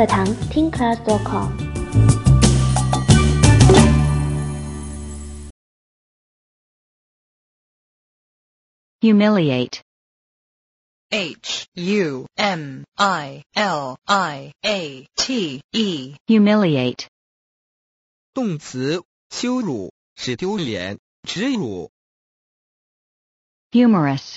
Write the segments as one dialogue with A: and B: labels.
A: 课堂听 class.com。
B: Humiliate.
C: Humiliate.
B: Humiliate.
D: 动词羞辱，使丢脸、耻辱。
B: Humorous.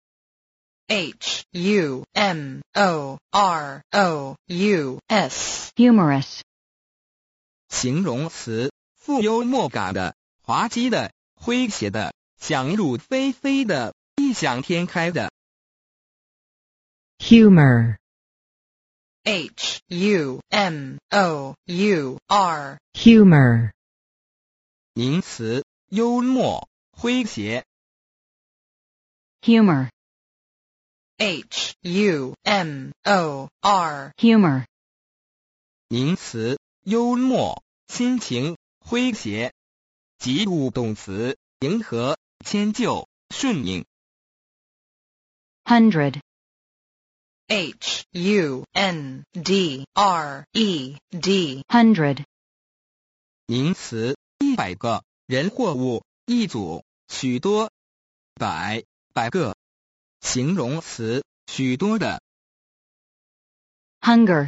C: Humorous.
B: Humorous.
D: 形容词，富幽默感的、滑稽的、诙谐的、想入非非的、异想天开的。
B: Humor.
C: Humor.
B: Humor.
D: 名词，幽默、诙谐。
B: Humor.
C: Humor.
B: Humor.
D: 名词，幽默、心情、诙谐。及物动词，迎合、迁就、顺应。
B: Hundred.
C: Hundred.
B: Hundred.
D: 名词，100个，人或物，一组，许多。百个。形容词，许多的。
B: Hunger.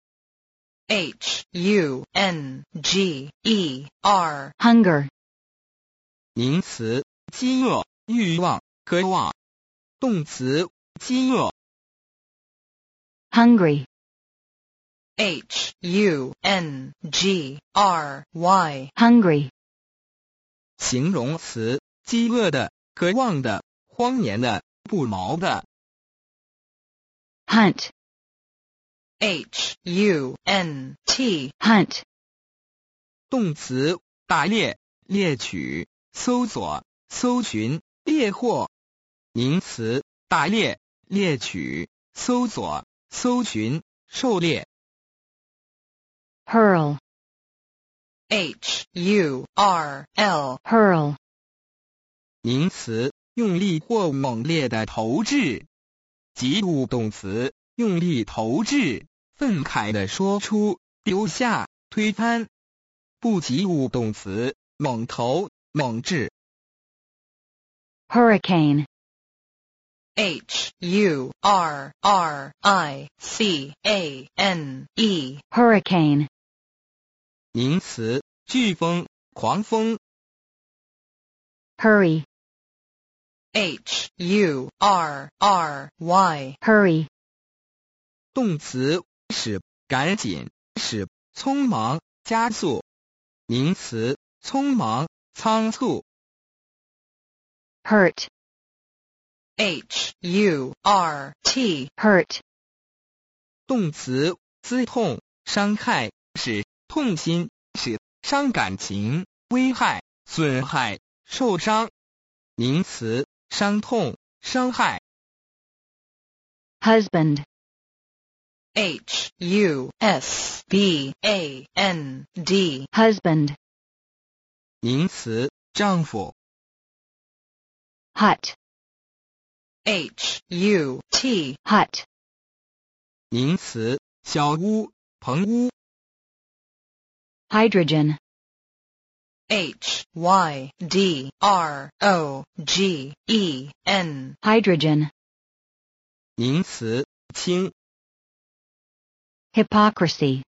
C: Hunger.
B: Hunger.
D: 名词，饥饿、欲望、渴望。动词，饥饿。
B: Hungry.
C: Hungry.
B: Hungry.
D: 形容词，饥饿的、渴望的、荒年的、不毛的。
B: Hunt. Hunt.
D: 动词，打猎、猎取、搜索、搜寻、猎获。名词，打猎、猎取、搜索、搜寻、狩猎。
B: Hurl. Hurl.
D: 名词，用力或猛烈的投掷。及物动词，用力投掷，愤慨地说出，丢下，推翻。不及物动词，猛投、猛掷。
B: Hurricane.
C: Hurricane.
B: Hurricane.
D: 名词，飓风、狂风。
B: Hurry. Hurry.
D: 动词，使、赶紧、使、匆忙、加速。名词，匆忙、仓促。
B: Hurt. Hurt.
D: 动词，滋痛、伤害、使、痛心、使、伤感情、危害、损害、受伤。名词，伤痛、伤害。
B: Husband.
C: Husband.
B: Husband.
D: 名词，丈夫。
B: Hut. Hut.
D: 名詞，小屋、棚屋。
B: Hydrogen.
C: Hydrogen.
B: Hydrogen.
D: 名詞，氢。
B: Hypocrisy.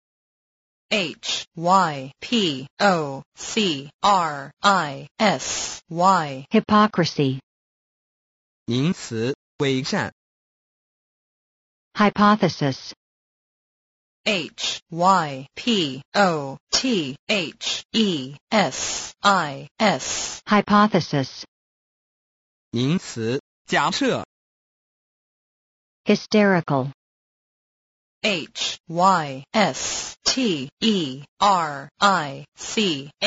C: Hypocrisy.
B: Hypocrisy.
D: 名詞，偽善。
B: Hypothesis.
C: Hypothesis.
B: Hypothesis.
D: 名詞，假設。
B: Hysterical.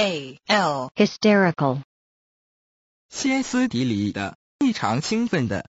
C: Hysterical.
B: Hysterical.
D: 歇斯底里的，异常兴奋的。